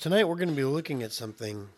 Tonight we're going to be looking at something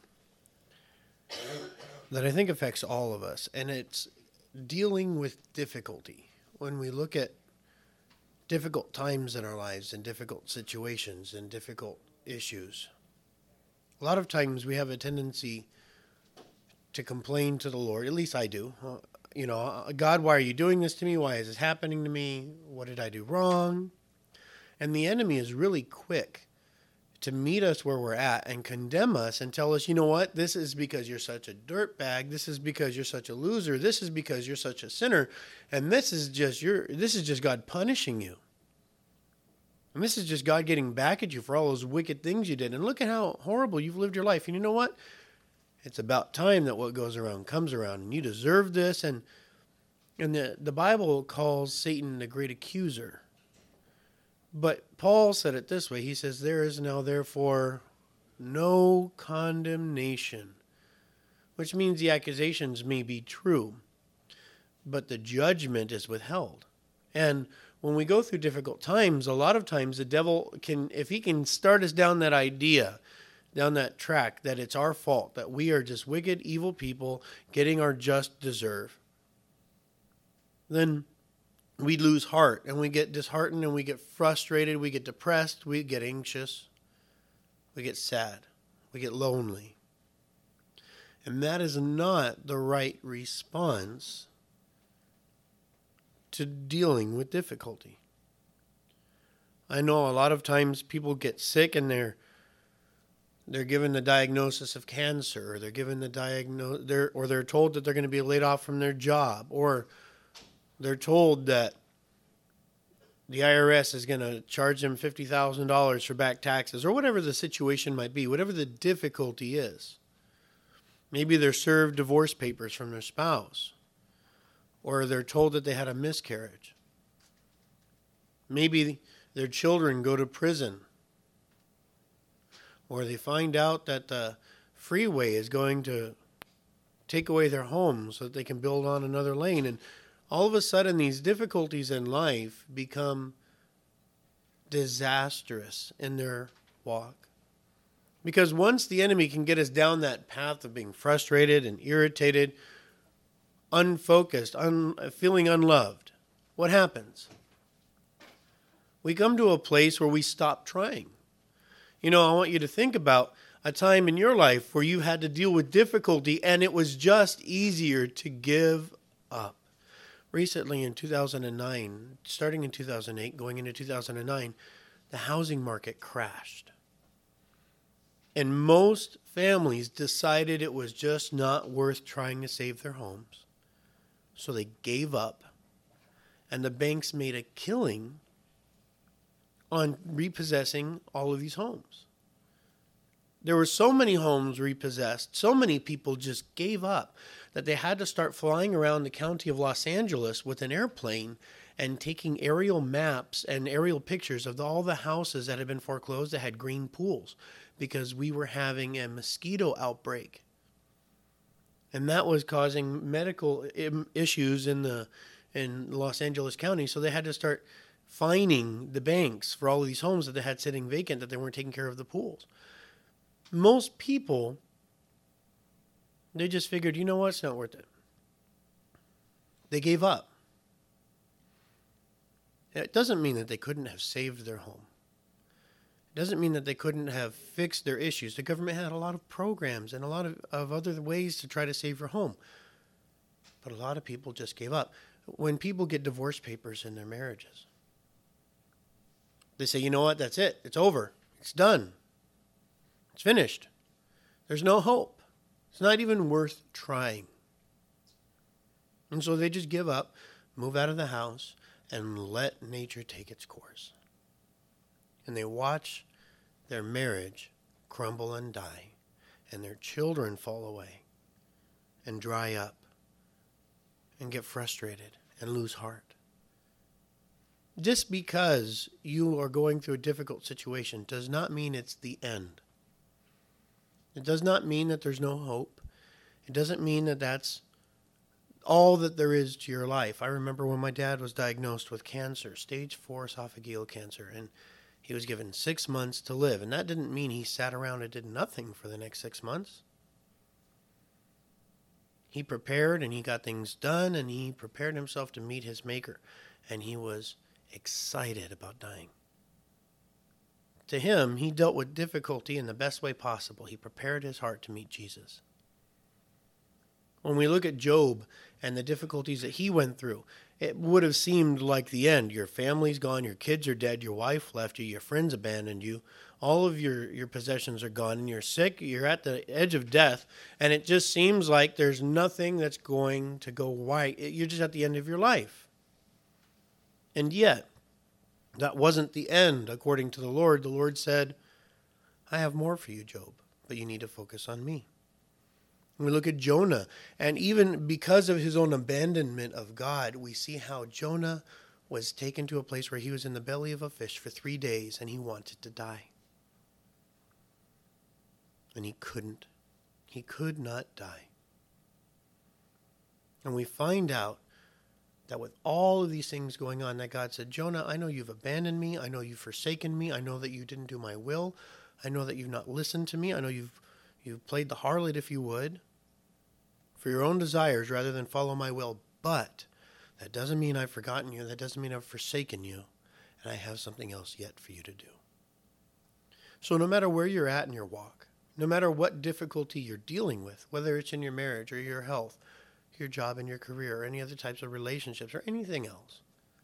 that I think affects all of us, and it's dealing with difficulty. When we look at difficult times in our lives and difficult situations and difficult issues, a lot of times we have a tendency to complain to the Lord. At least I do. God, why are you doing this to me? Why is this happening to me? What did I do wrong? And the enemy is really quick to meet us where we're at and condemn us and tell us, you know what, this is because you're such a dirtbag. This is because you're such a loser. This is because you're such a sinner. And this is just God punishing you. And this is just God getting back at you for all those wicked things you did. And look at how horrible you've lived your life. And you know what? It's about time that what goes around comes around. And you deserve this. And the Bible calls Satan the great accuser. But Paul said it this way. He says, there is now therefore no condemnation, which means the accusations may be true, but the judgment is withheld. And when we go through difficult times, a lot of times the devil can, if he can start us down that idea, down that track, that it's our fault, that we are just wicked, evil people getting our just deserve, then we lose heart and we get disheartened and we get frustrated, we get depressed, we get anxious, we get sad, we get lonely. And that is not the right response to dealing with difficulty. I know a lot of times people get sick and they're given the diagnosis of cancer, or they're given the or they're told that they're going to be laid off from their job, or they're told that the IRS is going to charge them $50,000 for back taxes, or whatever the situation might be, whatever the difficulty is. Maybe they're served divorce papers from their spouse, or they're told that they had a miscarriage. Maybe their children go to prison, or they find out that the freeway is going to take away their home so that they can build on another lane. And all of a sudden, these difficulties in life become disastrous in their walk. Because once the enemy can get us down that path of being frustrated and irritated, unfocused, feeling unloved, what happens? We come to a place where we stop trying. I want you to think about a time in your life where you had to deal with difficulty and it was just easier to give up. Recently in 2009, starting in 2008, going into 2009, the housing market crashed. And most families decided it was just not worth trying to save their homes. So they gave up. And the banks made a killing on repossessing all of these homes. There were so many homes repossessed, so many people just gave up, that they had to start flying around the county of Los Angeles with an airplane and taking aerial maps and aerial pictures of all the houses that had been foreclosed that had green pools, because we were having a mosquito outbreak. And that was causing medical issues in Los Angeles County, so they had to start fining the banks for all of these homes that they had sitting vacant, that they weren't taking care of the pools. Most people, they just figured, you know what, it's not worth it. They gave up. It doesn't mean that they couldn't have saved their home. It doesn't mean that they couldn't have fixed their issues. The government had a lot of programs and a lot of other ways to try to save your home. But a lot of people just gave up. When people get divorce papers in their marriages, they say, you know what, that's it. It's over. It's done. It's finished. There's no hope. It's not even worth trying. And so they just give up, move out of the house, and let nature take its course. And they watch their marriage crumble and die, and their children fall away and dry up and get frustrated and lose heart. Just because you are going through a difficult situation does not mean it's the end. It does not mean that there's no hope. It doesn't mean that that's all that there is to your life. I remember when my dad was diagnosed with cancer, stage 4 esophageal cancer, and He was given 6 months to live, and that didn't mean he sat around and did nothing for the next 6 months. He prepared and he got things done, and he prepared himself to meet his Maker, and he was excited about dying. To him, he dealt with difficulty in the best way possible. He prepared his heart to meet Jesus. When we look at Job and the difficulties that he went through, it would have seemed like the end. Your family's gone, your kids are dead, your wife left you, your friends abandoned you, all of your possessions are gone, and you're sick, you're at the edge of death, and it just seems like there's nothing that's going to go right. You're just at the end of your life. And yet, that wasn't the end, according to the Lord. The Lord said, I have more for you, Job, but you need to focus on me. We look at Jonah, and even because of his own abandonment of God, we see how Jonah was taken to a place where he was in the belly of a fish for 3 days, and he wanted to die. And he couldn't. He could not die. And we find out that with all of these things going on, that God said, Jonah, I know you've abandoned me. I know you've forsaken me. I know that you didn't do my will. I know that you've not listened to me. I know you've played the harlot, if you would, for your own desires rather than follow my will. But that doesn't mean I've forgotten you. That doesn't mean I've forsaken you. And I have something else yet for you to do. So no matter where you're at in your walk, no matter what difficulty you're dealing with, whether it's in your marriage or your health, your job and your career, or any other types of relationships or anything else,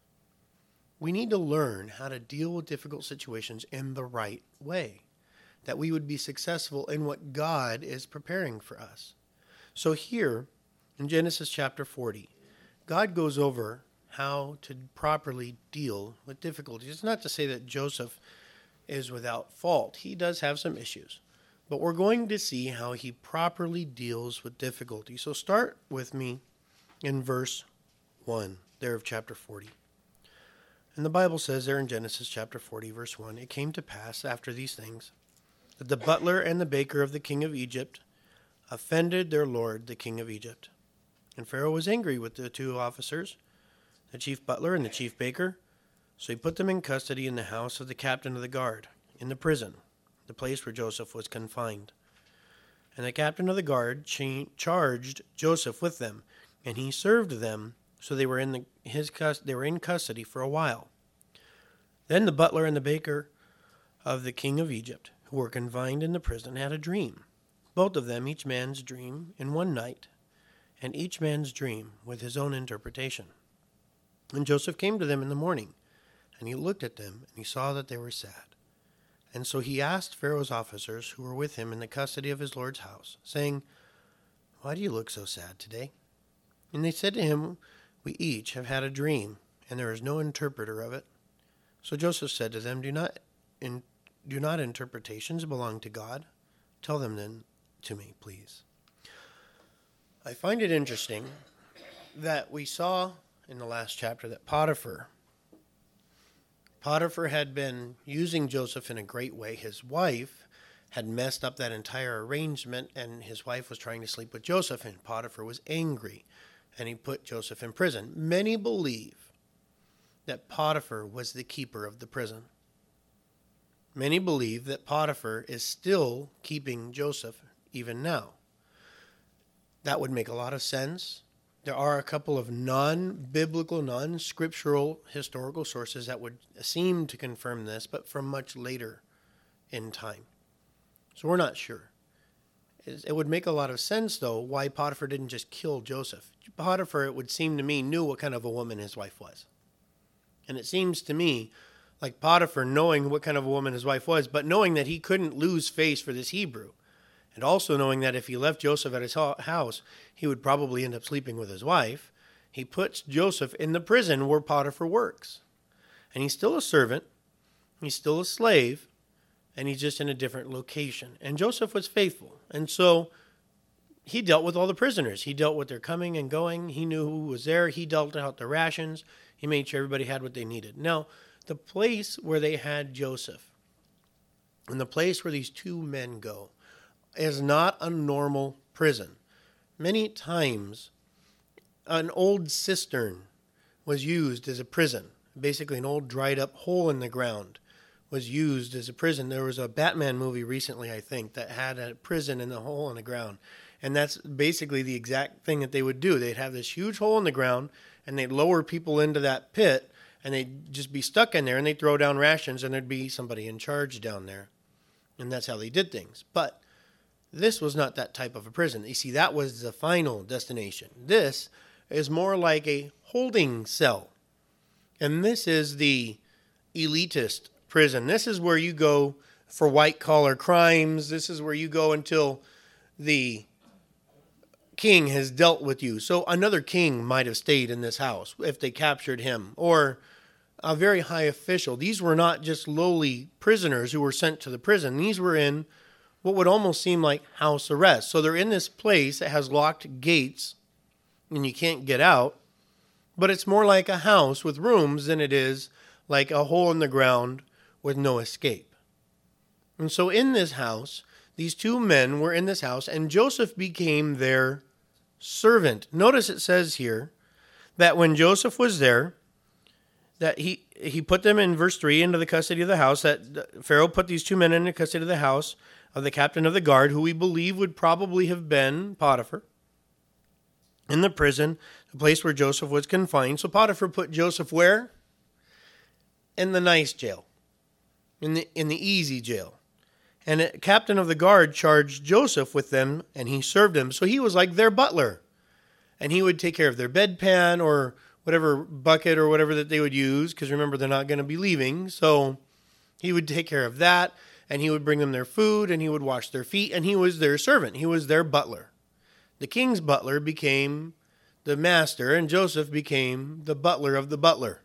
we need to learn how to deal with difficult situations in the right way, that we would be successful in what God is preparing for us. So here in Genesis chapter 40, God goes over how to properly deal with difficulties. It's not to say that Joseph is without fault. He does have some issues. But we're going to see how he properly deals with difficulty. So start with me in verse 1 there of chapter 40. And the Bible says there in Genesis chapter 40, verse 1, it came to pass after these things that the butler and the baker of the king of Egypt offended their lord, the king of Egypt. And Pharaoh was angry with the two officers, the chief butler and the chief baker. So he put them in custody in the house of the captain of the guard, in the prison, the place where Joseph was confined. And the captain of the guard charged Joseph with them, and he served them, so they were in custody for a while. Then the butler and the baker of the king of Egypt, who were confined in the prison, had a dream, both of them each man's dream in one night, and each man's dream with his own interpretation. And Joseph came to them in the morning, and he looked at them, and he saw that they were sad. And so he asked Pharaoh's officers who were with him in the custody of his lord's house, saying, Why do you look so sad today? And they said to him, We each have had a dream, and there is no interpreter of it. So Joseph said to them, Do not interpretations belong to God? Tell them then to me, please. I find it interesting that we saw in the last chapter that Potiphar had been using Joseph in a great way. His wife had messed up that entire arrangement, and his wife was trying to sleep with Joseph, and Potiphar was angry, and he put Joseph in prison. Many believe that Potiphar was the keeper of the prison. Many believe that Potiphar is still keeping Joseph even now. That would make a lot of sense. There are a couple of non-biblical, non-scriptural historical sources that would seem to confirm this, but from much later in time. So we're not sure. It would make a lot of sense, though, why Potiphar didn't just kill Joseph. Potiphar, it would seem to me, knew what kind of a woman his wife was. And it seems to me like Potiphar knowing what kind of a woman his wife was, but knowing that he couldn't lose face for this Hebrew. And also knowing that if he left Joseph at his house, he would probably end up sleeping with his wife. He puts Joseph in the prison where Potiphar works. And he's still a servant. He's still a slave. And he's just in a different location. And Joseph was faithful. And so he dealt with all the prisoners. He dealt with their coming and going. He knew who was there. He dealt out the rations. He made sure everybody had what they needed. Now, the place where they had Joseph and the place where these two men go is not a normal prison. Many times, an old cistern was used as a prison, basically an old dried up hole in the ground was used as a prison. There was a Batman movie recently, I think, that had a prison in the hole in the ground. And that's basically the exact thing that they would do. They'd have this huge hole in the ground, and they'd lower people into that pit, and they'd just be stuck in there, and they'd throw down rations, and there'd be somebody in charge down there. And that's how they did things. But this was not that type of a prison. You see, that was the final destination. This is more like a holding cell. And this is the elitist prison. This is where you go for white-collar crimes. This is where you go until the king has dealt with you. So another king might have stayed in this house if they captured him, or a very high official. These were not just lowly prisoners who were sent to the prison. These were in what would almost seem like house arrest. So they're in this place that has locked gates and you can't get out, but it's more like a house with rooms than it is like a hole in the ground with no escape. And so in this house, these two men were in this house, and Joseph became their servant. Notice it says here that when Joseph was there, that he put them in verse 3 into the custody of the house, that Pharaoh put these two men into custody of the house of the captain of the guard, who we believe would probably have been Potiphar, in the prison, the place where Joseph was confined. So Potiphar put Joseph where? In the nice jail, in the easy jail. And the captain of the guard charged Joseph with them, and he served him. So he was like their butler. And he would take care of their bedpan or whatever bucket or whatever that they would use, because remember, they're not going to be leaving. So he would take care of that, and he would bring them their food, and he would wash their feet, and he was their servant. He was their butler. The king's butler became the master, and Joseph became the butler of the butler,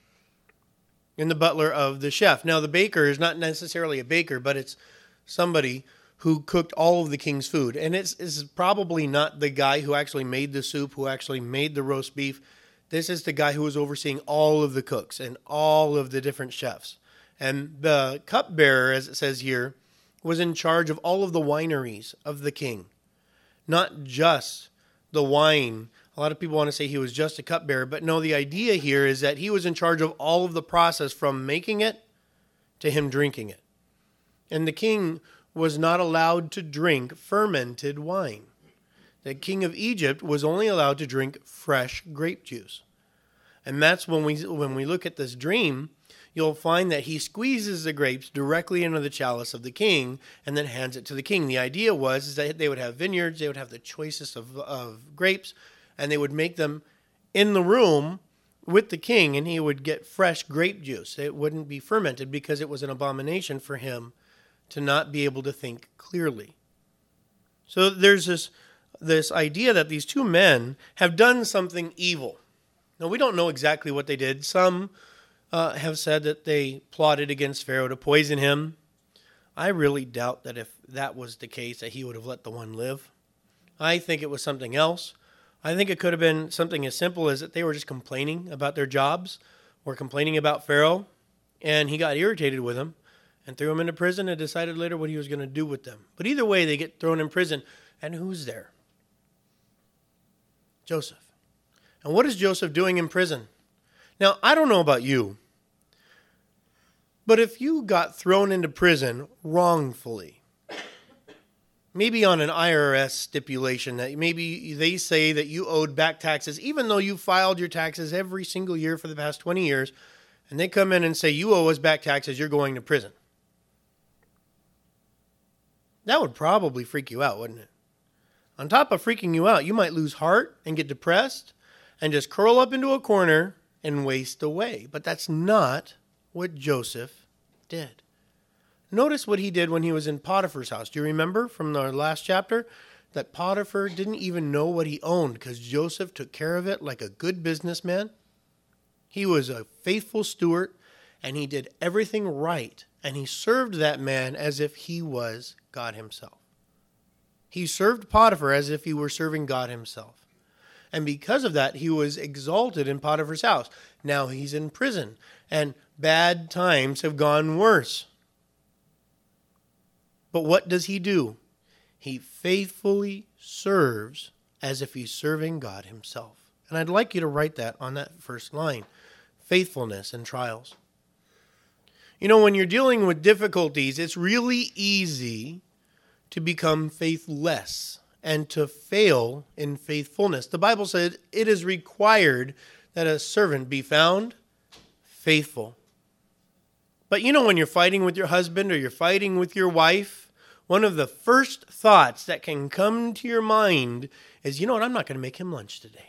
and the butler of the chef. Now, the baker is not necessarily a baker, but it's somebody who cooked all of the king's food. And it's probably not the guy who actually made the soup, who actually made the roast beef. This is the guy who was overseeing all of the cooks and all of the different chefs. And the cupbearer, as it says here, was in charge of all of the wineries of the king. Not just the wine. A lot of people want to say he was just a cupbearer, but no, the idea here is that he was in charge of all of the process from making it to him drinking it. And the king was not allowed to drink fermented wine. The king of Egypt was only allowed to drink fresh grape juice. And that's when we look at this dream, you'll find that he squeezes the grapes directly into the chalice of the king and then hands it to the king. The idea was that they would have vineyards, they would have the choicest of grapes, and they would make them in the room with the king, and he would get fresh grape juice. It wouldn't be fermented because it was an abomination for him to not be able to think clearly. So there's this idea that these two men have done something evil. Now, we don't know exactly what they did. Some have said that they plotted against Pharaoh to poison him. I really doubt that if that was the case, that he would have let the one live. I think it was something else. I think it could have been something as simple as that they were just complaining about their jobs or complaining about Pharaoh, and he got irritated with them and threw them into prison and decided later what he was going to do with them. But either way, they get thrown in prison. And who's there? Joseph. And what is Joseph doing in prison? Now, I don't know about you, but if you got thrown into prison wrongfully, maybe on an IRS stipulation that maybe they say that you owed back taxes, even though you filed your taxes every single year for the past 20 years, and they come in and say, you owe us back taxes, you're going to prison. That would probably freak you out, wouldn't it? On top of freaking you out, you might lose heart and get depressed and just curl up into a corner and waste away. But that's not what Joseph did. Notice what he did when he was in Potiphar's house. Do you remember from the last chapter that Potiphar didn't even know what he owned because Joseph took care of it like a good businessman? He was a faithful steward, and he did everything right, and he served that man as if he was God himself. He served Potiphar as if he were serving God himself. And because of that, he was exalted in Potiphar's house. Now he's in prison, and bad times have gone worse. But what does he do? He faithfully serves as if he's serving God himself. And I'd like you to write that on that first line. Faithfulness in trials. You know, when you're dealing with difficulties, it's really easy to become faithless and to fail in faithfulness. The Bible said it is required that a servant be found faithful. But you know, when you're fighting with your husband or you're fighting with your wife, one of the first thoughts that can come to your mind is, you know what, I'm not going to make him lunch today.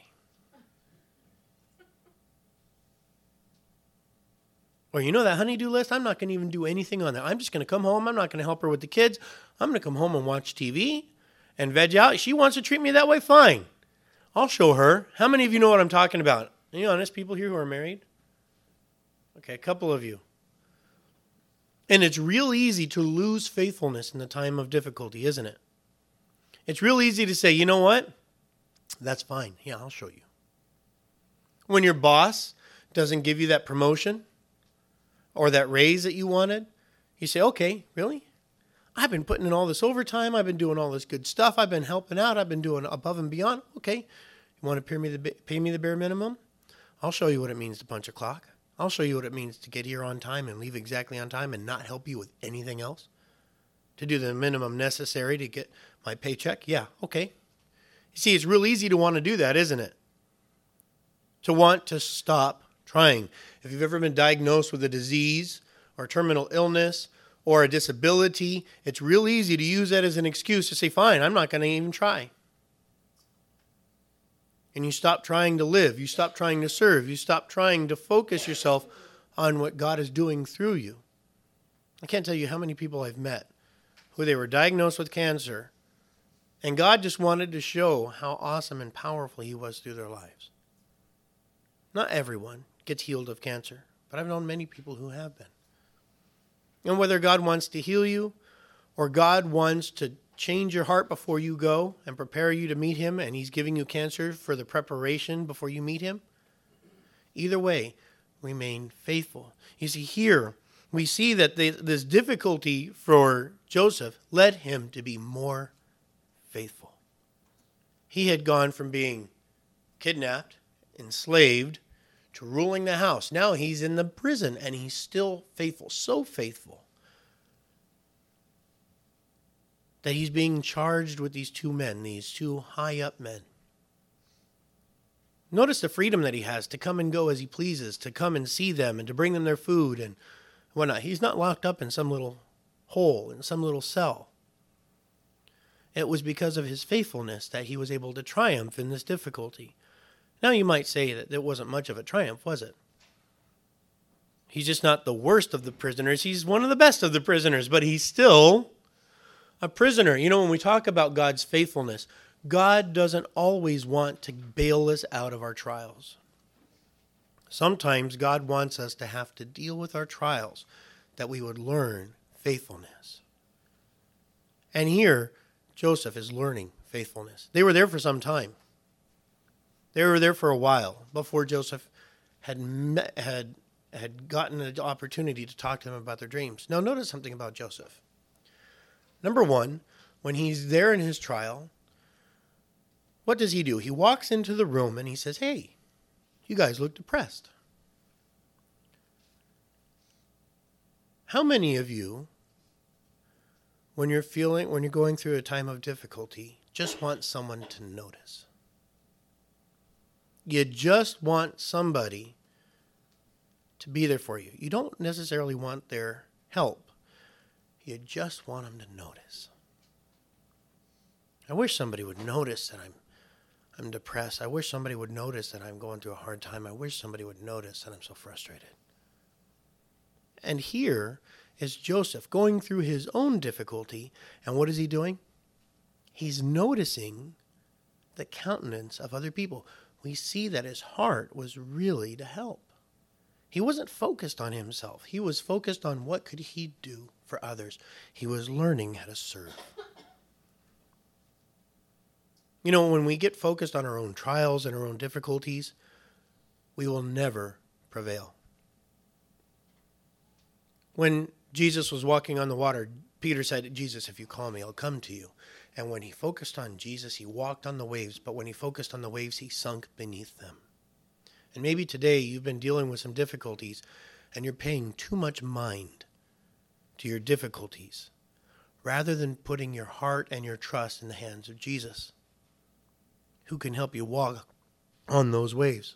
Or you know that honey-do list, I'm not going to even do anything on that. I'm just going to come home. I'm not going to help her with the kids. I'm going to come home and watch TV and veg out. She wants to treat me that way, fine. I'll show her. How many of you know what I'm talking about? Are you honest, people here who are married? Okay, a couple of you. And it's real easy to lose faithfulness in the time of difficulty, isn't it? It's real easy to say, you know what? That's fine. Yeah, I'll show you. When your boss doesn't give you that promotion or that raise that you wanted, you say, okay, really? I've been putting in all this overtime. I've been doing all this good stuff. I've been helping out. I've been doing above and beyond. Okay, you want to pay me the bare minimum? I'll show you what it means to punch a clock. I'll show you what it means to get here on time and leave exactly on time and not help you with anything else. To do the minimum necessary to get my paycheck? Yeah, okay. You see, it's real easy to want to do that, isn't it? To want to stop trying. If you've ever been diagnosed with a disease or terminal illness or a disability, it's real easy to use that as an excuse to say, fine, I'm not going to even try. And you stop trying to live. You stop trying to serve. You stop trying to focus yourself on what God is doing through you. I can't tell you how many people I've met who they were diagnosed with cancer, and God just wanted to show how awesome and powerful He was through their lives. Not everyone gets healed of cancer, but I've known many people who have been. And whether God wants to heal you or God wants to change your heart before you go and prepare you to meet Him, and He's giving you cancer for the preparation before you meet Him, either way, remain faithful. You see, here we see that this difficulty for Joseph led him to be more faithful. He had gone from being kidnapped, enslaved, to ruling the house. Now he's in the prison, and he's still faithful, so faithful that he's being charged with these two men, these two high-up men. Notice the freedom that he has to come and go as he pleases, to come and see them and to bring them their food and whatnot. He's not locked up in some little hole, in some little cell. It was because of his faithfulness that he was able to triumph in this difficulty. Now you might say that it wasn't much of a triumph, was it? He's just not the worst of the prisoners. He's one of the best of the prisoners, but he's still a prisoner. You know, when we talk about God's faithfulness, God doesn't always want to bail us out of our trials. Sometimes God wants us to have to deal with our trials, that we would learn faithfulness. And here, Joseph is learning faithfulness. They were there for some time. They were there for a while before Joseph had gotten an opportunity to talk to them about their dreams. Now, notice something about Joseph. Number one, when he's there in his trial, what does he do? He walks into the room and he says, hey, you guys look depressed. How many of you, when you're going through a time of difficulty, just want someone to notice? You just want somebody to be there for you. You don't necessarily want their help. You just want them to notice. I wish somebody would notice that I'm depressed. I wish somebody would notice that I'm going through a hard time. I wish somebody would notice that I'm so frustrated. And here is Joseph going through his own difficulty. And what is he doing? He's noticing the countenance of other people. We see that his heart was really to help. He wasn't focused on himself. He was focused on what could he do for others. He was learning how to serve. You know, when we get focused on our own trials and our own difficulties, we will never prevail. When Jesus was walking on the water, Peter said, Jesus, if you call me, I'll come to you. And when he focused on Jesus, he walked on the waves. But when he focused on the waves, he sunk beneath them. And maybe today you've been dealing with some difficulties. and you're paying too much mind to your difficulties rather than putting your heart and your trust in the hands of Jesus, who can help you walk on those waves.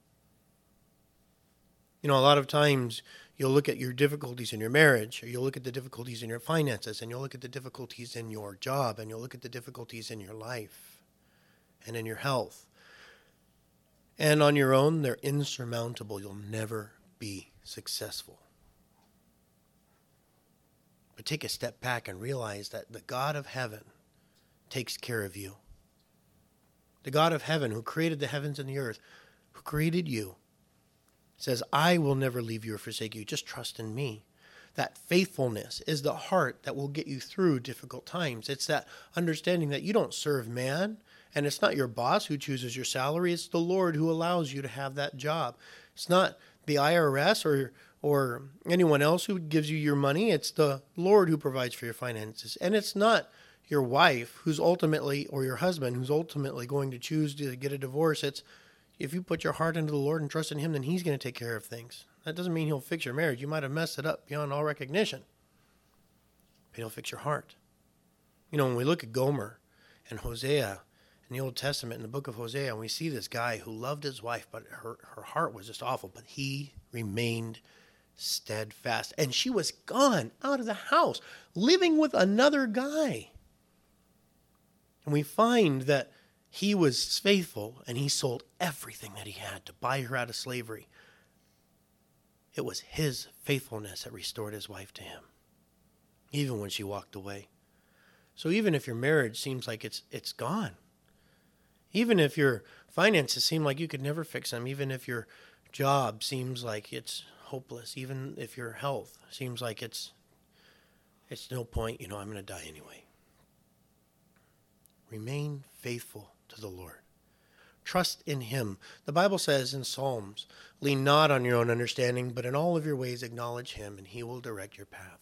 You know, a lot of times you'll look at your difficulties in your marriage, or you'll look at the difficulties in your finances, and you'll look at the difficulties in your job, and you'll look at the difficulties in your life and in your health. And on your own, they're insurmountable. You'll never be successful. But take a step back and realize that the God of heaven takes care of you. The God of heaven, who created the heavens and the earth, who created you, says, I will never leave you or forsake you. Just trust in me. That faithfulness is the heart that will get you through difficult times. It's that understanding that you don't serve man, and it's not your boss who chooses your salary. It's the Lord who allows you to have that job. It's not the IRS or anyone else who gives you your money. It's the Lord who provides for your finances. And it's not your wife who's ultimately, or your husband who's ultimately going to choose to get a divorce. It's if you put your heart into the Lord and trust in him, then he's going to take care of things. That doesn't mean he'll fix your marriage. You might have messed it up beyond all recognition, but he'll fix your heart. You know, when we look at Gomer and Hosea in the Old Testament, in the book of Hosea, and we see this guy who loved his wife, but her heart was just awful, but he remained steadfast. And she was gone out of the house, living with another guy. And we find that he was faithful, and he sold everything that he had to buy her out of slavery. It was his faithfulness that restored his wife to him, even when she walked away. So even if your marriage seems like it's gone, even if your finances seem like you could never fix them, even if your job seems like it's hopeless, even if your health seems like it's no point, I'm going to die anyway. Remain faithful to the Lord. Trust in him. The Bible says in Psalms, lean not on your own understanding, but in all of your ways acknowledge him, and he will direct your path.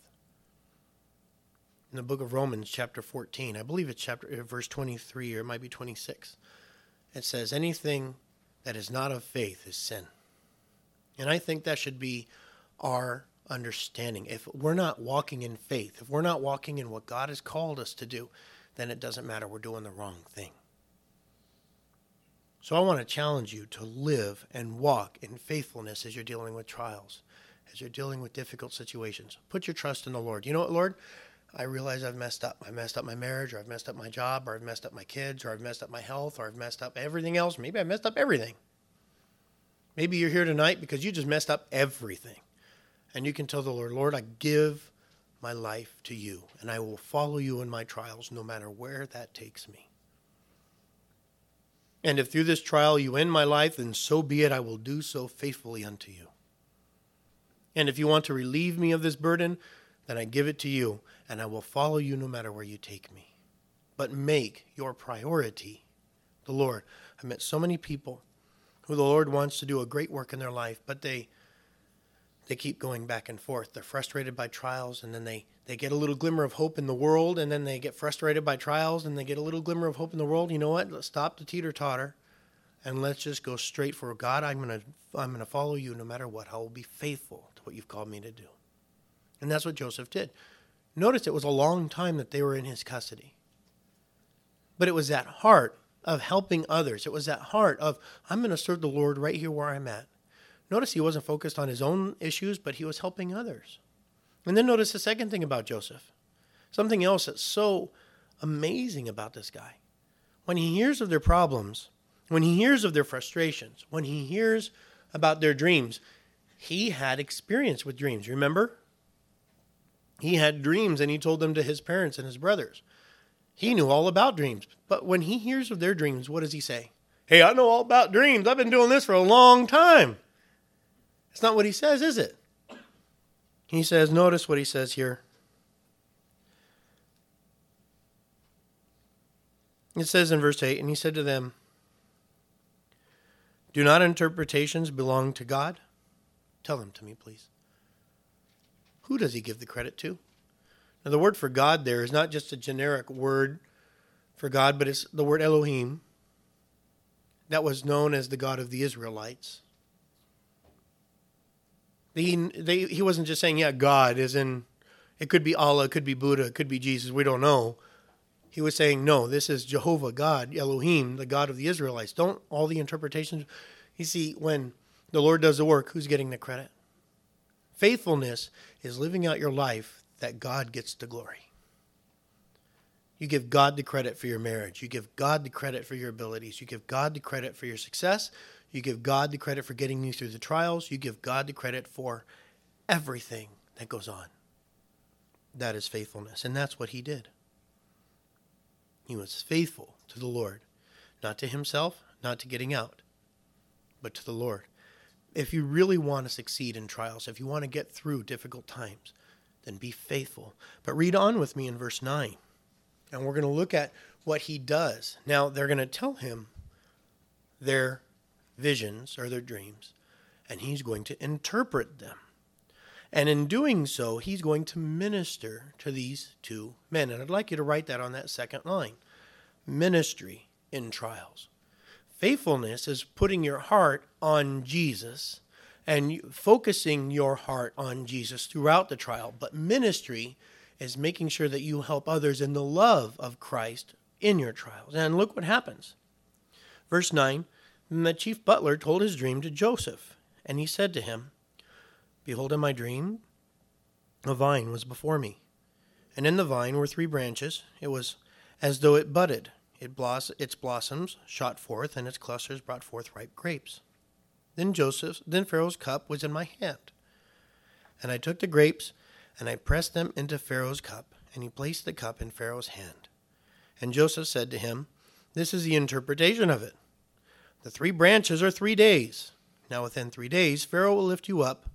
In the book of Romans, chapter 14, I believe it's verse 23, or it might be 26, it says, anything that is not of faith is sin. And I think that should be our understanding. If we're not walking in faith, if we're not walking in what God has called us to do, then it doesn't matter. We're doing the wrong thing. So I want to challenge you to live and walk in faithfulness as you're dealing with trials, as you're dealing with difficult situations. Put your trust in the Lord. You know what, Lord? I realize I've messed up. I messed up my marriage, or I've messed up my job, or I've messed up my kids, or I've messed up my health, or I've messed up everything else. Maybe I messed up everything. Maybe you're here tonight because you just messed up everything. And you can tell the Lord, Lord, I give my life to you, and I will follow you in my trials no matter where that takes me. And if through this trial you end my life, then so be it. I will do so faithfully unto you. And if you want to relieve me of this burden, then I give it to you, and I will follow you no matter where you take me. But make your priority the Lord. I met so many people who the Lord wants to do a great work in their life, but they keep going back and forth. They're frustrated by trials, and then they get a little glimmer of hope in the world, and then they get frustrated by trials, and they get a little glimmer of hope in the world. You know what? Let's stop the teeter-totter, and let's just go straight for God. I'm gonna follow you no matter what. I will be faithful to what you've called me to do. And that's what Joseph did. Notice it was a long time that they were in his custody. But it was that heart of helping others. It was that heart of, I'm going to serve the Lord right here where I'm at. Notice he wasn't focused on his own issues, but he was helping others. And then notice the second thing about Joseph. Something else that's so amazing about this guy. When he hears of their problems, when he hears of their frustrations, when he hears about their dreams, he had experience with dreams. Remember? He had dreams, and he told them to his parents and his brothers. He knew all about dreams. But when he hears of their dreams, what does he say? Hey, I know all about dreams. I've been doing this for a long time. It's not what he says, is it? He says, notice what he says here. It says in verse 8, and he said to them, do not interpretations belong to God? Tell them to me, please. Who does he give the credit to? Now, the word for God there is not just a generic word for God, but it's the word Elohim. That was known as the God of the Israelites. He wasn't just saying, yeah, God is in, it could be Allah, it could be Buddha, it could be Jesus, we don't know. He was saying, no, this is Jehovah God, Elohim, the God of the Israelites. Don't all the interpretations. You see, when the Lord does the work, who's getting the credit? Faithfulness is living out your life that God gets the glory. You give God the credit for your marriage. You give God the credit for your abilities. You give God the credit for your success. You give God the credit for getting you through the trials. You give God the credit for everything that goes on. That is faithfulness, and that's what he did. He was faithful to the Lord, not to himself, not to getting out, but to the Lord. If you really want to succeed in trials, if you want to get through difficult times, then be faithful. But read on with me in verse 9, and we're going to look at what he does. Now, they're going to tell him their visions or their dreams, and he's going to interpret them. And in doing so, he's going to minister to these two men. And I'd like you to write that on that second line. Ministry in trials. Faithfulness is putting your heart on Jesus and focusing your heart on Jesus throughout the trial. But ministry is making sure that you help others in the love of Christ in your trials. And look what happens. Verse 9, then the chief butler told his dream to Joseph, and he said to him, behold, in my dream, a vine was before me, and in the vine were 3 branches. It was as though it budded. Its blossoms shot forth, and its clusters brought forth ripe grapes. Then Pharaoh's cup was in my hand, and I took the grapes, and I pressed them into Pharaoh's cup, and he placed the cup in Pharaoh's hand. And Joseph said to him, this is the interpretation of it. The 3 branches are 3 days. Now within 3 days, Pharaoh will lift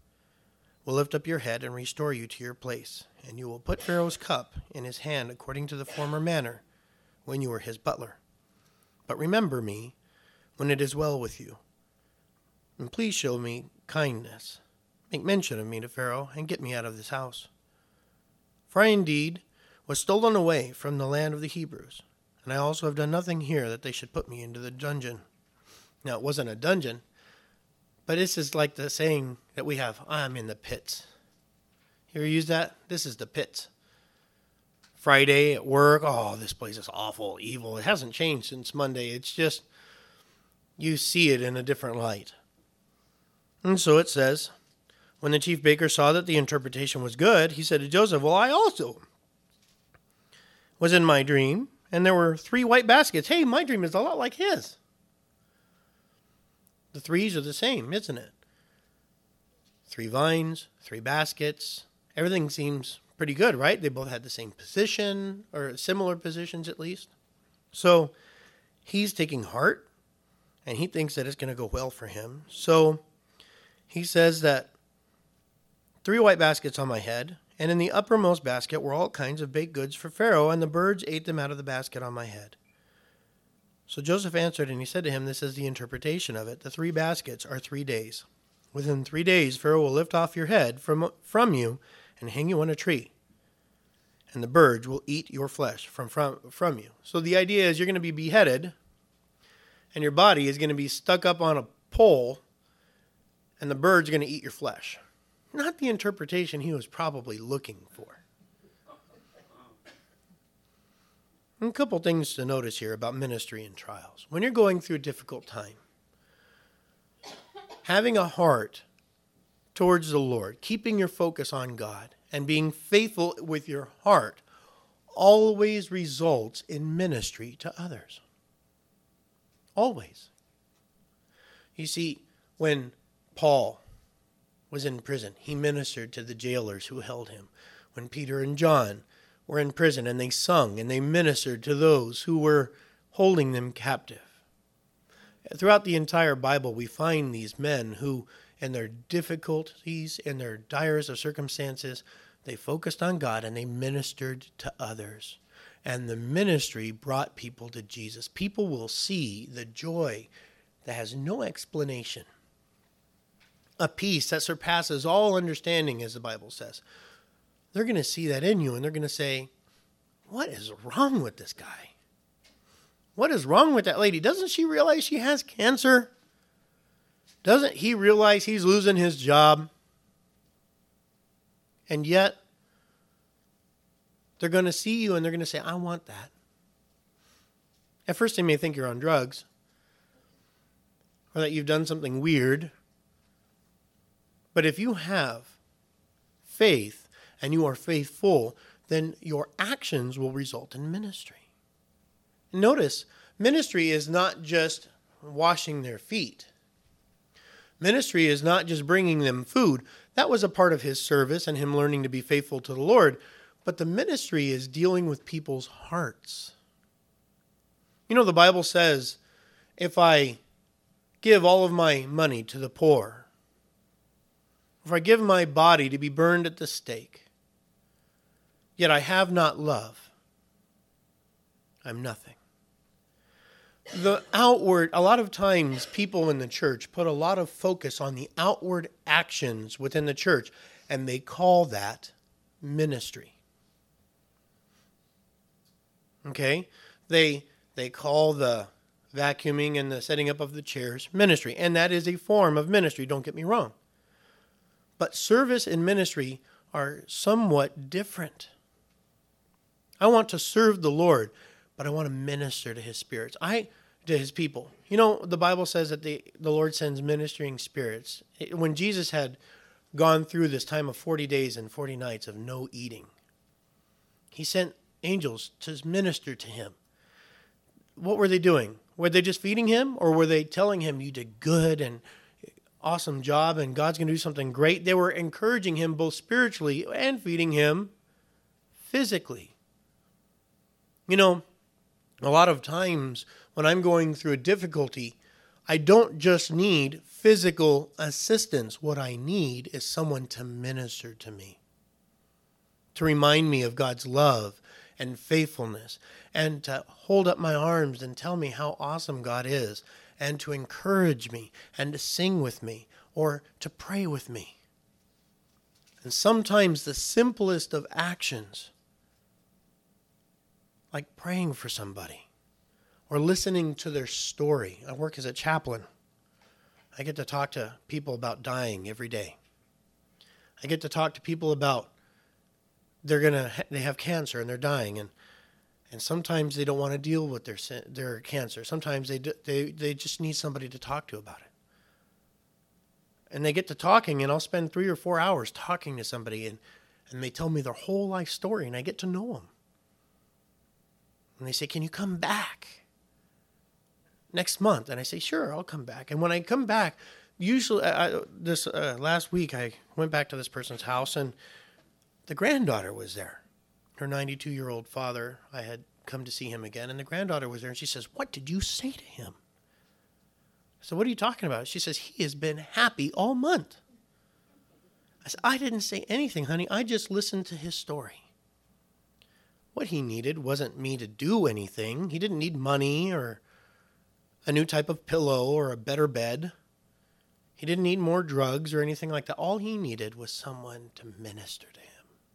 up your head and restore you to your place, and you will put Pharaoh's cup in his hand according to the former manner when you were his butler. But remember me when it is well with you, and please show me kindness. Make mention of me to Pharaoh, and get me out of this house. For I indeed was stolen away from the land of the Hebrews, and I also have done nothing here that they should put me into the dungeon. Now, it wasn't a dungeon, but this is like the saying that we have, I'm in the pits. You ever use that? This is the pits. Friday at work, oh, this place is awful, evil. It hasn't changed since Monday. It's just, you see it in a different light. And so it says, when the chief baker saw that the interpretation was good, he said to Joseph, well, I also was in my dream, and there were 3 white baskets. Hey, my dream is a lot like his. The 3s are the same, isn't it? 3 vines, 3 baskets. Everything seems pretty good, right? They both had the same position, or similar positions at least. So he's taking heart, and he thinks that it's going to go well for him. So he says that 3 white baskets on my head, and in the uppermost basket were all kinds of baked goods for Pharaoh, and the birds ate them out of the basket on my head. So Joseph answered, and he said to him, this is the interpretation of it. The 3 baskets are 3 days. Within 3 days, Pharaoh will lift off your head from you and hang you on a tree, and the birds will eat your flesh from you. So the idea is you're going to be beheaded, and your body is going to be stuck up on a pole, and the birds are going to eat your flesh. Not the interpretation he was probably looking for. And a couple things to notice here about ministry and trials. When you're going through a difficult time, having a heart towards the Lord, keeping your focus on God, and being faithful with your heart always results in ministry to others. Always. You see, when Paul was in prison, he ministered to the jailers who held him. When Peter and John were in prison, and they sung and they ministered to those who were holding them captive. Throughout the entire Bible, we find these men who, in their difficulties, in their direst of circumstances, they focused on God and they ministered to others. And the ministry brought people to Jesus. People will see the joy that has no explanation. A peace that surpasses all understanding, as the Bible says. They're going to see that in you, and they're going to say, what is wrong with this guy? What is wrong with that lady? Doesn't she realize she has cancer? Doesn't he realize he's losing his job? And yet, they're going to see you and they're going to say, I want that. At first, they may think you're on drugs or that you've done something weird. But if you have faith and you are faithful, then your actions will result in ministry. Notice, ministry is not just washing their feet. Ministry is not just bringing them food. That was a part of his service and him learning to be faithful to the Lord. But the ministry is dealing with people's hearts. You know, the Bible says, if I give all of my money to the poor, if I give my body to be burned at the stake, yet I have not love, I'm nothing. The outward, a lot of times people in the church put a lot of focus on the outward actions within the church, and they call that ministry. Okay? They call the vacuuming and the setting up of the chairs ministry, and that is a form of ministry, don't get me wrong. But service and ministry are somewhat different. I want to serve the Lord, but I want to minister to his spirits. To his people. You know, the Bible says that the Lord sends ministering spirits. When Jesus had gone through this time of 40 days and 40 nights of no eating, he sent angels to minister to him. What were they doing? Were they just feeding him, or were they telling him, you did good and awesome job and God's going to do something great? They were encouraging him both spiritually and feeding him physically. You know, a lot of times when I'm going through a difficulty, I don't just need physical assistance. What I need is someone to minister to me, to remind me of God's love and faithfulness, and to hold up my arms and tell me how awesome God is, and to encourage me, and to sing with me, or to pray with me. And sometimes the simplest of actions, like praying for somebody or listening to their story. I work as a chaplain. I get to talk to people about dying every day. I get to talk to people about they have cancer and they're dying, and sometimes they don't want to deal with their cancer. Sometimes they just need somebody to talk to about it. And they get to talking, and I'll spend 3 or 4 hours talking to somebody, and they tell me their whole life story, and I get to know them. And they say, can you come back next month? And I say, sure, I'll come back. And when I come back, usually last week I went back to this person's house, and the granddaughter was there. Her 92-year-old father, I had come to see him again, and the granddaughter was there, and she says, what did you say to him? I said, what are you talking about? She says, he has been happy all month. I said, I didn't say anything, honey. I just listened to his story. What he needed wasn't me to do anything. He didn't need money or a new type of pillow or a better bed. He didn't need more drugs or anything like that. All he needed was someone to minister to him.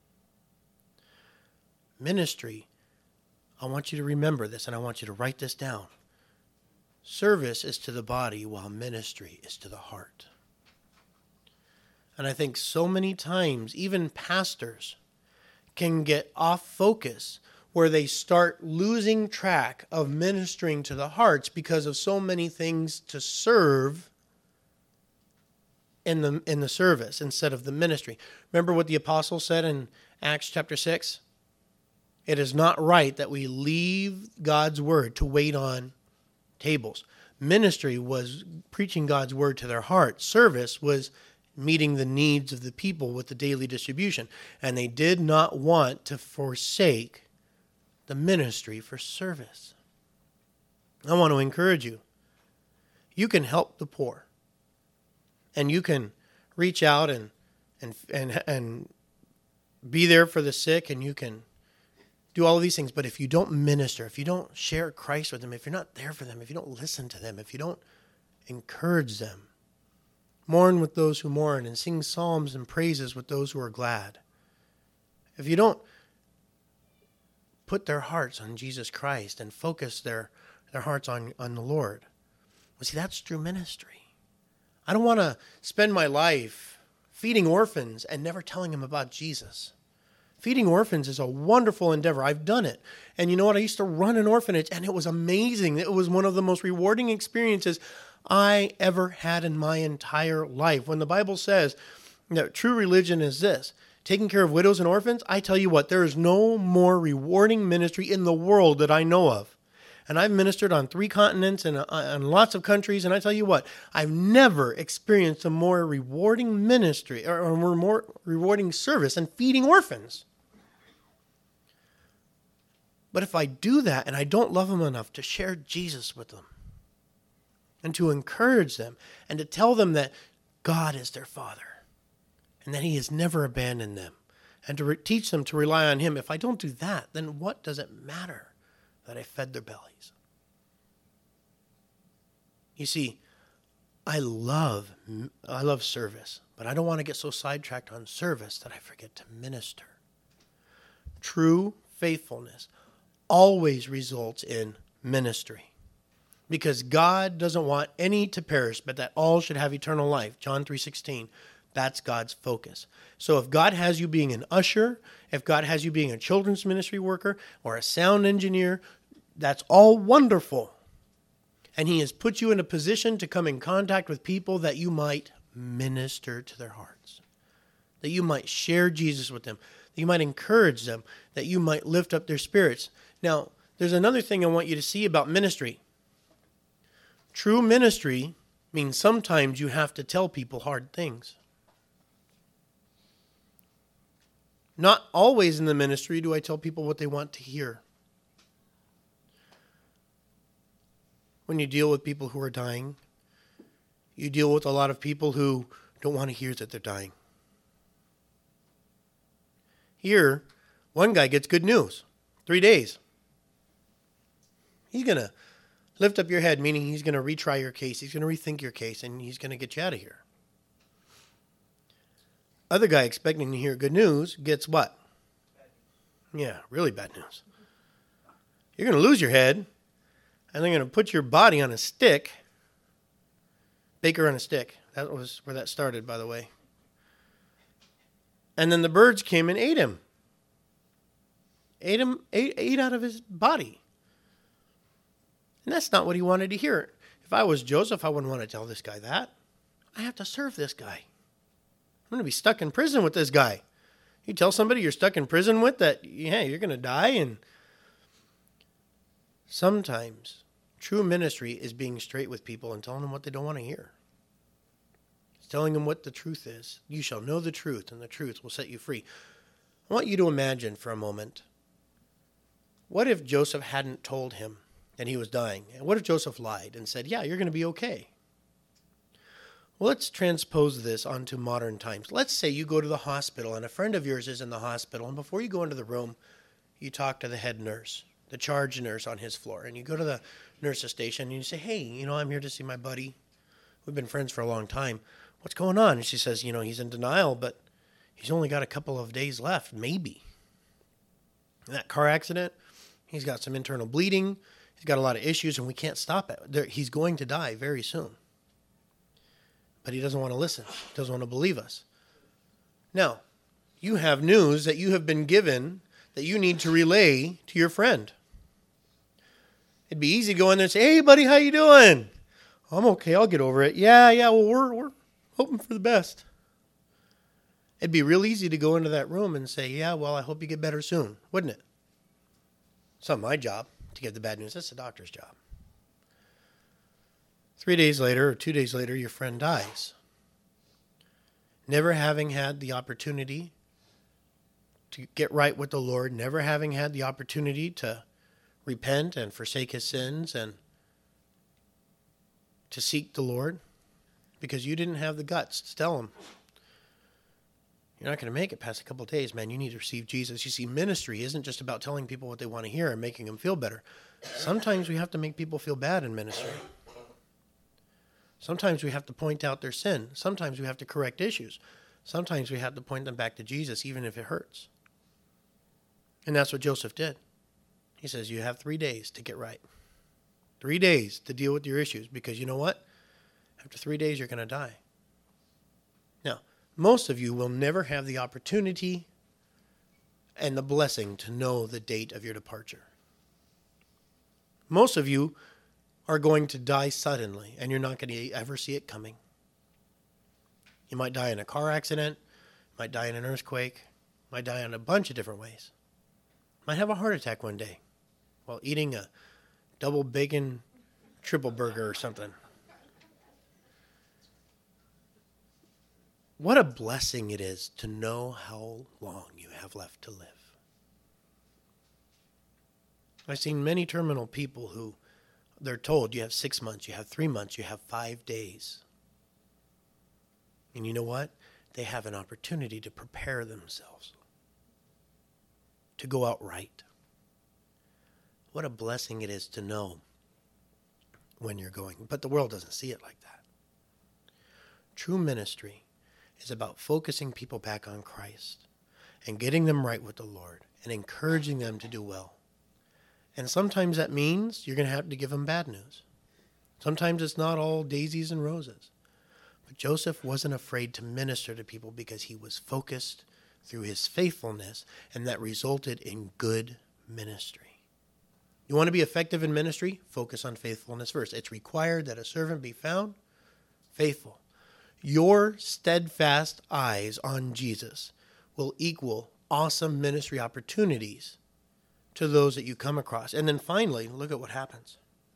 Ministry, I want you to remember this, and I want you to write this down. Service is to the body, while ministry is to the heart. And I think so many times, even pastors can get off focus where they start losing track of ministering to the hearts because of so many things to serve in the service instead of the ministry. Remember what the apostle said in Acts chapter 6? It is not right that we leave God's word to wait on tables. Ministry was preaching God's word to their heart. Service was meeting the needs of the people with the daily distribution. And they did not want to forsake the ministry for service. I want to encourage you. You can help the poor. And you can reach out and be there for the sick, and you can do all of these things. But if you don't minister, if you don't share Christ with them, if you're not there for them, if you don't listen to them, if you don't encourage them, mourn with those who mourn, and sing psalms and praises with those who are glad. If you don't put their hearts on Jesus Christ and focus their hearts on the Lord, well, see, that's true ministry. I don't want to spend my life feeding orphans and never telling them about Jesus. Feeding orphans is a wonderful endeavor. I've done it. And you know what? I used to run an orphanage, and it was amazing. It was one of the most rewarding experiences I ever had in my entire life. When the Bible says that true religion is this, taking care of widows and orphans, I tell you what, there is no more rewarding ministry in the world that I know of. And I've ministered on 3 continents and on lots of countries. And I tell you what, I've never experienced a more rewarding ministry or more rewarding service than feeding orphans. But if I do that and I don't love them enough to share Jesus with them and to encourage them and to tell them that God is their Father and that He has never abandoned them and to teach them to rely on Him, if I don't do that, then what does it matter that I fed their bellies? You see, I love service, but I don't want to get so sidetracked on service that I forget to minister. True faithfulness always results in ministry, because God doesn't want any to perish, but that all should have eternal life. John 3:16. That's God's focus. So if God has you being an usher, if God has you being a children's ministry worker or a sound engineer, that's all wonderful. And He has put you in a position to come in contact with people that you might minister to their hearts, that you might share Jesus with them, that you might encourage them, that you might lift up their spirits. Now, there's another thing I want you to see about ministry. True ministry means sometimes you have to tell people hard things. Not always in the ministry do I tell people what they want to hear. When you deal with people who are dying, you deal with a lot of people who don't want to hear that they're dying. Here, one guy gets good news. 3 days. He's going to lift up your head, meaning he's going to retry your case. He's going to rethink your case, and he's going to get you out of here. Other guy expecting to hear good news gets what? Yeah, really bad news. You're going to lose your head, and they're going to put your body on a stick. Baker on a stick. That was where that started, by the way. And then the birds came and ate him. Ate out of his body. And that's not what he wanted to hear. If I was Joseph, I wouldn't want to tell this guy that. I have to serve this guy. I'm going to be stuck in prison with this guy. You tell somebody you're stuck in prison with that, yeah, you're going to die. And sometimes true ministry is being straight with people and telling them what they don't want to hear. It's telling them what the truth is. You shall know the truth, and the truth will set you free. I want you to imagine for a moment, what if Joseph hadn't told him and he was dying? And what if Joseph lied and said, yeah, you're going to be okay? Well, let's transpose this onto modern times. Let's say you go to the hospital and a friend of yours is in the hospital, and before you go into the room, you talk to the head nurse, the charge nurse on his floor, and you go to the nurse's station and you say, hey, I'm here to see my buddy. We've been friends for a long time. What's going on? And she says, he's in denial, but he's only got a couple of days left, maybe. In that car accident, he's got some internal bleeding. He's got a lot of issues, and we can't stop it. He's going to die very soon. But he doesn't want to listen. He doesn't want to believe us. Now, you have news that you have been given that you need to relay to your friend. It'd be easy to go in there and say, hey, buddy, how you doing? I'm okay. I'll get over it. Yeah, well, we're hoping for the best. It'd be real easy to go into that room and say, yeah, well, I hope you get better soon, wouldn't it? It's not my job to give the bad news. That's the doctor's job. 3 days later or 2 days later, your friend dies. Never having had the opportunity to get right with the Lord, never having had the opportunity to repent and forsake his sins and to seek the Lord, because you didn't have the guts to tell him, you're not going to make it past a couple of days, man. You need to receive Jesus. You see, ministry isn't just about telling people what they want to hear and making them feel better. Sometimes we have to make people feel bad in ministry. Sometimes we have to point out their sin. Sometimes we have to correct issues. Sometimes we have to point them back to Jesus, even if it hurts. And that's what Joseph did. He says, you have 3 days to get right. 3 days to deal with your issues, because you know what? After 3 days, you're going to die. Now, most of you will never have the opportunity and the blessing to know the date of your departure. Most of you are going to die suddenly, and you're not going to ever see it coming. You might die in a car accident, might die in an earthquake, might die in a bunch of different ways. Might have a heart attack one day while eating a double bacon triple burger or something. What a blessing it is to know how long you have left to live. I've seen many terminal people who they're told you have 6 months, you have 3 months, you have 5 days. And you know what? They have an opportunity to prepare themselves to go out right. What a blessing it is to know when you're going. But the world doesn't see it like that. True ministry is about focusing people back on Christ and getting them right with the Lord and encouraging them to do well. And sometimes that means you're going to have to give them bad news. Sometimes it's not all daisies and roses. But Joseph wasn't afraid to minister to people because he was focused through his faithfulness, and that resulted in good ministry. You want to be effective in ministry? Focus on faithfulness first. It's required that a servant be found faithful. Your steadfast eyes on Jesus will equal awesome ministry opportunities to those that you come across. And then finally, look at what happens.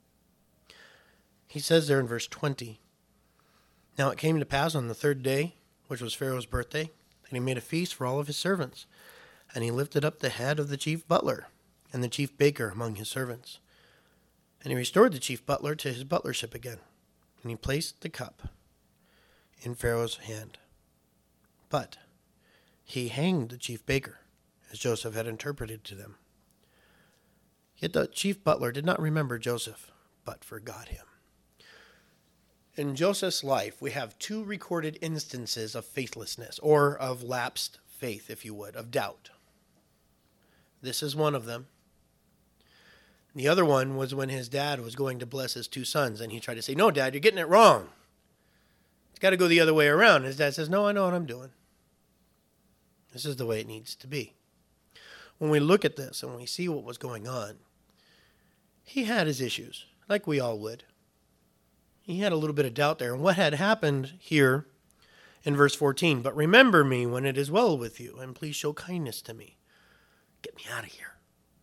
He says there in verse 20, "Now it came to pass on the 3rd day, which was Pharaoh's birthday, and he made a feast for all of his servants. And he lifted up the head of the chief butler and the chief baker among his servants. And he restored the chief butler to his butlership again. And he placed the cup in Pharaoh's hand. But he hanged the chief baker, as Joseph had interpreted to them. Yet the chief butler did not remember Joseph, but forgot him." In Joseph's life, we have 2 recorded instances of faithlessness, or of lapsed faith, if you would, of doubt. This is one of them. The other one was when his dad was going to bless his 2 sons, and he tried to say, "No, Dad, you're getting it wrong. It's got to go the other way around." His dad says, "No, I know what I'm doing. This is the way it needs to be." When we look at this and we see what was going on, he had his issues, like we all would. He had a little bit of doubt there. And what had happened here in verse 14, "But remember me when it is well with you, and please show kindness to me. Get me out of here."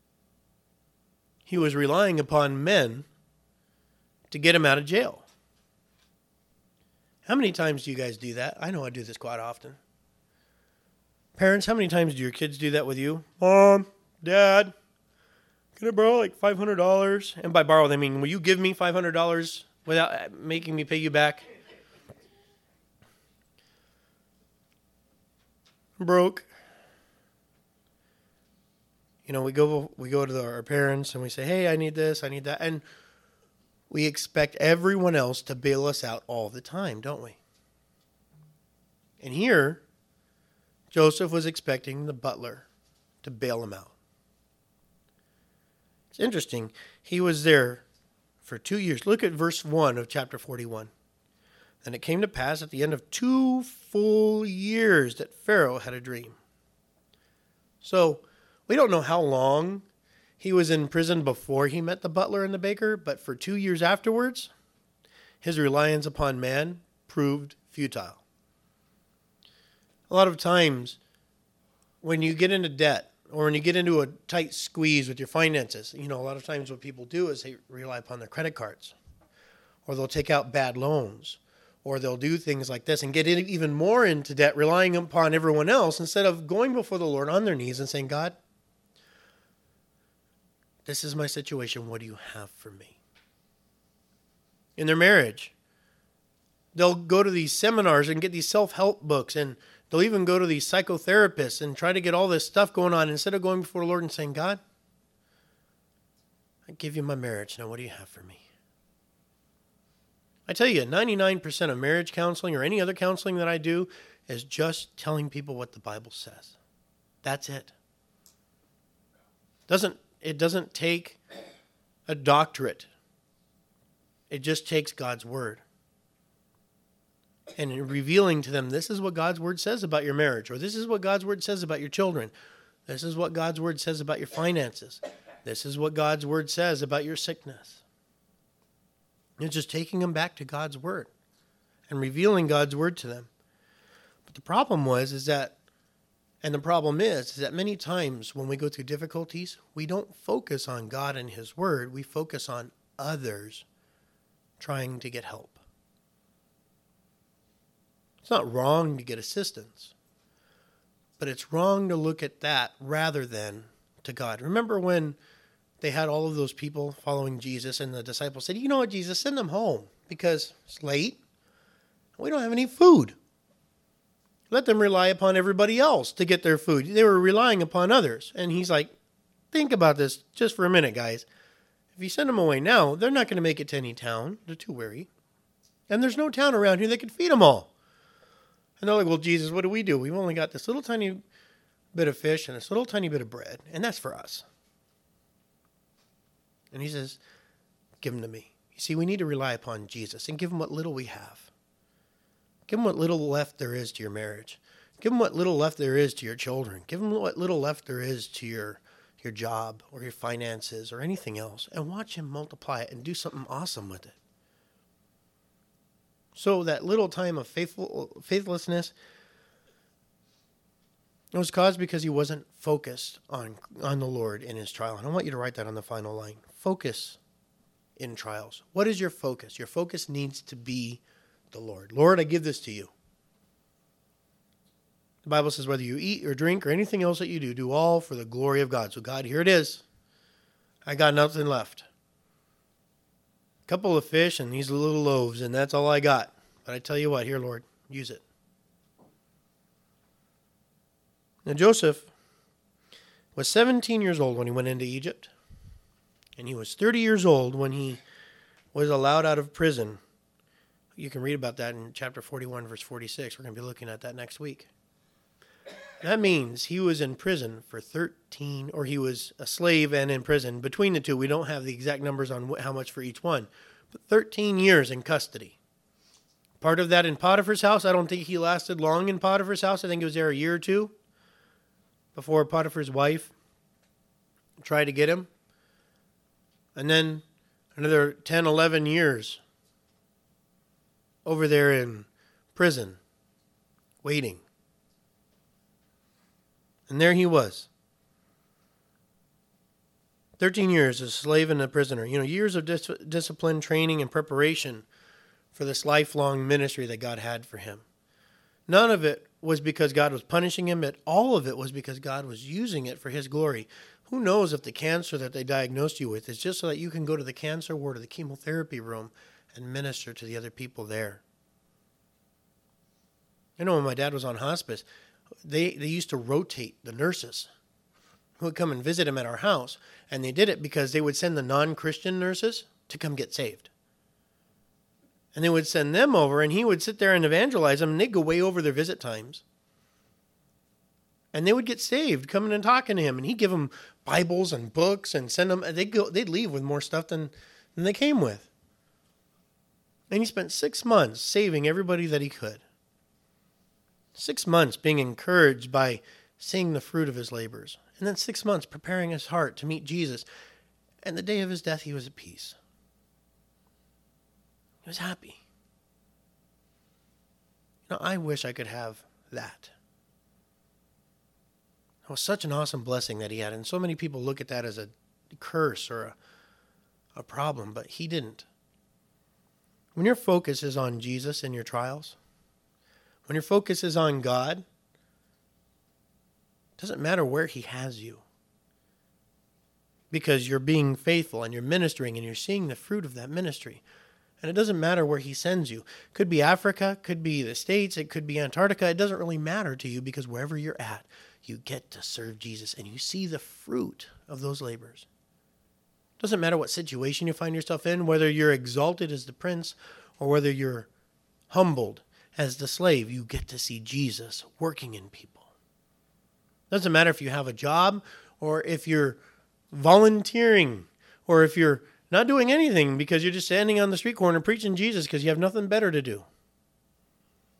He was relying upon men to get him out of jail. How many times do you guys do that? I know I do this quite often. Parents, how many times do your kids do that with you? "Mom, Dad, can I borrow like $500? And by borrow, they mean, will you give me $500 without making me pay you back? I'm broke. You know, we go to our parents and we say, "Hey, I need this, I need that." And we expect everyone else to bail us out all the time, don't we? And here, Joseph was expecting the butler to bail him out. It's interesting. He was there for 2 years. Look at verse 1 of chapter 41. "And it came to pass at the end of 2 full years that Pharaoh had a dream." So we don't know how long he was in prison before he met the butler and the baker, but for 2 years afterwards, his reliance upon man proved futile. A lot of times, when you get into debt or when you get into a tight squeeze with your finances, you know, a lot of times what people do is they rely upon their credit cards, or they'll take out bad loans, or they'll do things like this and get even more into debt, relying upon everyone else instead of going before the Lord on their knees and saying, "God, this is my situation. What do you have for me?" In their marriage, they'll go to these seminars and get these self-help books, and they'll even go to these psychotherapists and try to get all this stuff going on instead of going before the Lord and saying, "God, I give you my marriage. Now what do you have for me?" I tell you, 99% of marriage counseling or any other counseling that I do is just telling people what the Bible says. That's it. It doesn't take a doctorate. It just takes God's word. and revealing to them, this is what God's word says about your marriage, or this is what God's word says about your children. This is what God's word says about your finances. This is what God's word says about your sickness. It's just taking them back to God's word and revealing God's word to them. But the problem is that many times when we go through difficulties, we don't focus on God and his word. We focus on others trying to get help. It's not wrong to get assistance, but it's wrong to look at that rather than to God. Remember when they had all of those people following Jesus and the disciples said, you know what, Jesus, send them home because it's late. We don't have any food. Let them rely upon everybody else to get their food. They were relying upon others. And he's like, think about this just for a minute, guys. If you send them away now, they're not going to make it to any town. They're too weary. And there's no town around here that could feed them all. And they're like, well, Jesus, what do? We've only got this little tiny bit of fish and this little tiny bit of bread. And that's for us. And he says, give them to me. You see, we need to rely upon Jesus and give them what little we have. Give them what little left there is to your marriage. Give them what little left there is to your children. Give them what little left there is to your job or your finances or anything else. And watch him multiply it and do something awesome with it. So that little time of faithlessness, it was caused because he wasn't focused on the Lord in his trial. And I want you to write that on the final line. Focus in trials. What is your focus? Your focus needs to be the Lord. Lord, I give this to you. The Bible says whether you eat or drink or anything else that you do, do all for the glory of God. So God, here it is. I got nothing left. A couple of fish and these little loaves, and that's all I got. But I tell you what, here, Lord, use it. Now, Joseph was 17 years old when he went into Egypt, and he was 30 years old when he was allowed out of prison. You can read about that in chapter 41, verse 46. We're going to be looking at that next week. That means he was in prison for 13, or he was a slave and in prison. Between the two, we don't have the exact numbers on how much for each one, but 13 years in custody. Part of that in Potiphar's house. I don't think he lasted long in Potiphar's house. I think he was there a year or two before Potiphar's wife tried to get him. And then another 10, 11 years over there in prison, waiting. And there he was. 13 years as a slave and a prisoner. Years of discipline, training, and preparation for this lifelong ministry that God had for him. None of it was because God was punishing him, but all of it was because God was using it for his glory. Who knows if the cancer that they diagnosed you with is just so that you can go to the cancer ward or the chemotherapy room and minister to the other people there. When my dad was on hospice, they used to rotate the nurses who would come and visit him at our house. And they did it because they would send the non-Christian nurses to come get saved. And they would send them over, and he would sit there and evangelize them, and they'd go way over their visit times. And they would get saved, coming and talking to him. And he'd give them Bibles and books and send them. They'd leave with more stuff than they came with. And he spent 6 months saving everybody that he could. 6 months being encouraged by seeing the fruit of his labors. And then 6 months preparing his heart to meet Jesus. And the day of his death, he was at peace. He was happy. I wish I could have that. It was such an awesome blessing that he had. And so many people look at that as a curse or a problem, but he didn't. When your focus is on Jesus in your trials, when your focus is on God, it doesn't matter where he has you. Because you're being faithful and you're ministering and you're seeing the fruit of that ministry. And it doesn't matter where he sends you. Could be Africa, could be the States, it could be Antarctica. It doesn't really matter to you because wherever you're at, you get to serve Jesus and you see the fruit of those labors. It doesn't matter what situation you find yourself in, whether you're exalted as the prince or whether you're humbled as the slave, you get to see Jesus working in people. It doesn't matter if you have a job or if you're volunteering or if you're not doing anything because you're just standing on the street corner preaching Jesus because you have nothing better to do.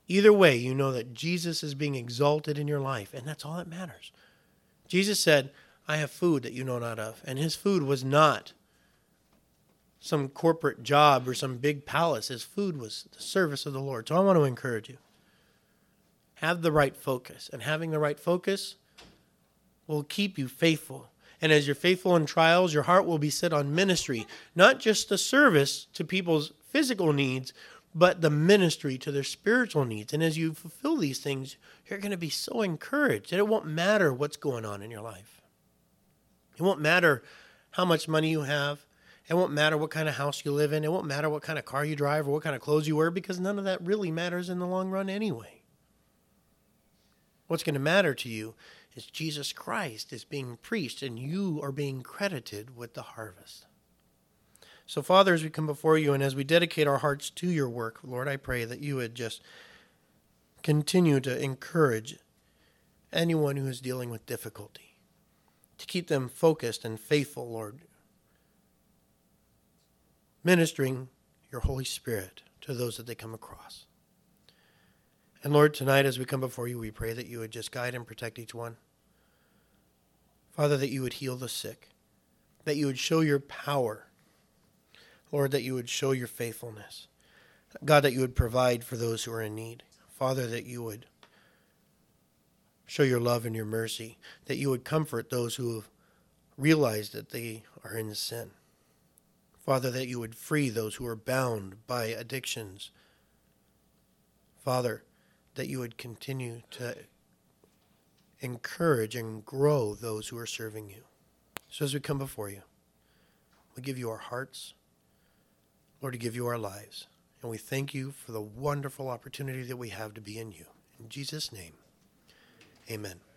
Either way, you know that Jesus is being exalted in your life, and that's all that matters. Jesus said, I have food that you know not of. And his food was not some corporate job or some big palace. His food was the service of the Lord. So I want to encourage you. Have the right focus. And having the right focus will keep you faithful. And as you're faithful in trials, your heart will be set on ministry. Not just the service to people's physical needs, but the ministry to their spiritual needs. And as you fulfill these things, you're going to be so encouraged that it won't matter what's going on in your life. It won't matter how much money you have. It won't matter what kind of house you live in. It won't matter what kind of car you drive or what kind of clothes you wear, because none of that really matters in the long run anyway. What's going to matter to you is Jesus Christ is being preached and you are being credited with the harvest. So, Father, as we come before you and as we dedicate our hearts to your work, Lord, I pray that you would just continue to encourage anyone who is dealing with difficulty, to keep them focused and faithful, Lord, ministering your Holy Spirit to those that they come across. And Lord, tonight as we come before you, we pray that you would just guide and protect each one. Father, that you would heal the sick, that you would show your power. Lord, that you would show your faithfulness. God, that you would provide for those who are in need. Father, that you would show your love and your mercy, that you would comfort those who have realized that they are in sin. Father, that you would free those who are bound by addictions. Father, that you would continue to encourage and grow those who are serving you. So as we come before you, we give you our hearts, Lord, to give you our lives. And we thank you for the wonderful opportunity that we have to be in you. In Jesus' name, amen.